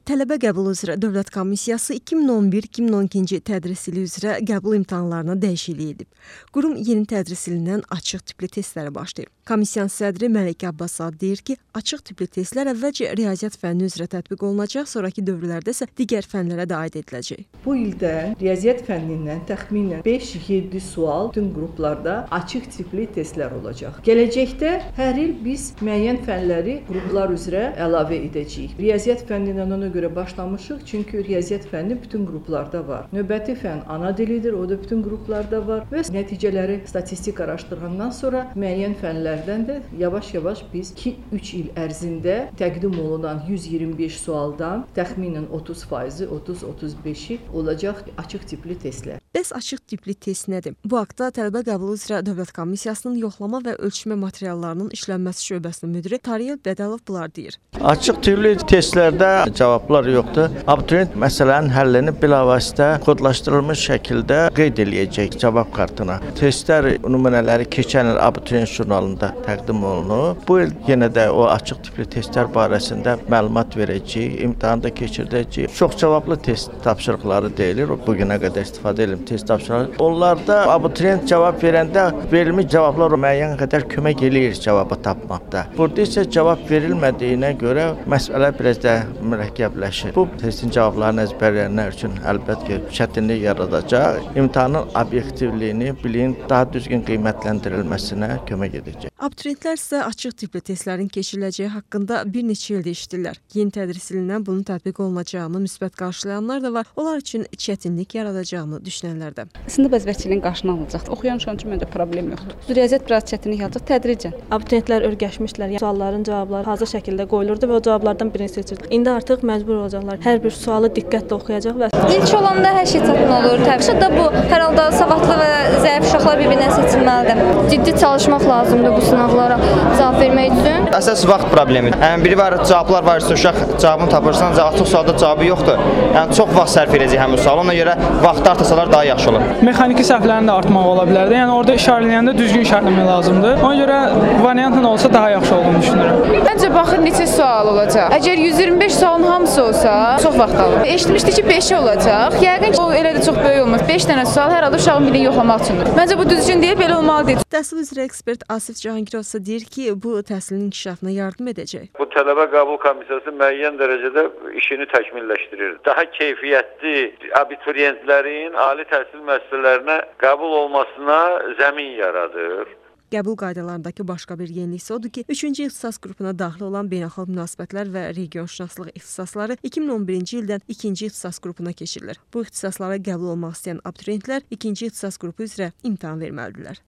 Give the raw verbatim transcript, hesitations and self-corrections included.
Tələbə qəbulu üzrə Dövlət Komissiyası iki min on bir iki min on ikinci tədris ili üzrə qəbul imtahanlarına dəyişiklik edib. Qurum yeni tədris ilindən açıq tipli testlərə başlayır. Komissiyanın sədri Məlik Abbaszadə deyir ki, açıq tipli testlər əvvəlcə riyaziyyat fənni üzrə tətbiq olunacaq, sonraki dövrlərdə isə digər fənlərə də aid ediləcək. Bu ildə riyaziyyat fənnindən təxminən beş yeddi sual bütün qruplarda açıq tipli testlər olacaq. Gələcəkdə hər il biz müəyyən fənləri qruplar üzrə əlavə edəcəyik. Riyaziyyat fənnindən ona görə başlamışıq, çünki riyaziyyat fənni bütün qruplarda var. Növbəti fənn ana dilidir, o da bütün qruplarda var və nəticələri statistik araşdırğandan sonra müəyyən fənlərdən də yavaş-yavaş biz iki üç il ərzində təqdim olunan yüz iyirmi beş sualdan təxminən otuz faizi, otuz otuz beşi olacaq açıq tipli testlər. Bəs açıq tipli test nədir? Bu haqda Tələbə qəbulu üzrə Dövlət Komissiyasının yoxlama və ölçmə materiallarının işlənməsi şöbəsinin müdiri Tariyel Bədəlov bunlar deyir. Açıq tipli testlərdə cavablar yoxdur. Abituriyent məsələnin həllini bilavasitə kodlaşdırılmış şəkildə qeyd eləyəcək cavab kartına. Testlər nümunələri keçən il abituriyent jurnalında təqdim olunub. Bu il yenə də o açıq tipli testlər barəsində məlumat verəcəyik, imtahanda keçirdəcəyik. Çox cavablı test tapşırıqları deyilir. Bu günə qədər istifadə edilmiş test tapşırıqları. Onlarda abituriyent cavab verəndə verilmiş cavablar müəyyən qədər kömək eləyir cavabı tapmaqda. Burada isə cavab verilmədiyinə görə məsələ biraz da mürəkkəbləşir. Bu testin cavablarını əzbərləyənlər üçün əlbəttə çətinlik yaradacaq. İmtahanın obyektivliyini, biliyin daha düzgün qiymətləndirilməsinə kömək edəcək. Abituriyentlər isə açıq tipli testlərin keçiriləcəyi haqqında bir neçə ildir eşidirlər. Yeni tədris ilindən bunun tətbiq olunacağını müsbət qarşılayanlar da var. Onlar üçün çətinlik yaradacağını düşünənlər də. Sınıb əzbərçiliyin qarşını alınacaq. Oxuyan uşaq üçün məndə problem yoxdur. Riyaziyyat biraz çətinlik yaradacaq tədricən. Abituriyentlər öyrəşmişdilər. Yəni sualların cavabları hazır şəkildə qoyulurdu və o cavablardan birini seçirdi. İndi artıq məcbur olacaqlar. Hər bir sualı diqqətlə oxuyacaq və İlk olanda hər şey çətin olur. Təbii də bu hər halda savadlı və zəif uşaqlar bir-birindən seçilməlidir. Ciddi çalışmaq lazımdır bu sınaqlara cavab vermək üçün. Əsas vaxt problemidir. Yəni biri var, cavablar var, uşaq cavabını tapırsan, artıq sualda cavabı yoxdur. Yəni çox vaxt sərf edəcək həmin suala. Ona görə vaxtı artırsalar daha yaxşı olur. Mexaniki səhvlərin də artmağı ola bilər də. Yəni orada işarələyəndə düzgün işarələmək lazımdır. Ona görə variantla olsa daha yaxşı olduğunu düşünürəm. Məncə baxın neçə sual olacaq. Əgər yüz iyirmi beş sualın hamısı olsa, çox vaxt alır. Eşitmişdik ki, beş olacaq. Yəqin ki, o elə də çox böyük olmaz. beş dənə sual hər halda uşağın bilini yoxlamaq üçündür. Məncə bu düzgün deyil, belə olmalı deyil. Təhsil üzrə ekspert Asif Cahangirov isə deyir ki, bu təhsilin inkişafına yardım edəcək. Bu Tələbə Qəbul Komissiyası müəyyən dərəcədə işini təkmilləşdirir. Daha keyfiyyətli abituriyentlərin ali təhsil müəssisələrinə qəbul olmasına zəmin yaradır. Qəbul qaydalarındakı başqa bir yenilik isə odur ki, üçüncü ixtisas qrupuna daxil olan beynəlxalq münasibətlər və regionşünaslıq ixtisasları iki min on birinci ildən ikinci ixtisas qrupuna keçirilir. Bu ixtisaslara qəbul olmaq istəyən abituriyentlər ikinci ixtisas qrupu üzrə imtahan verməlidirlər.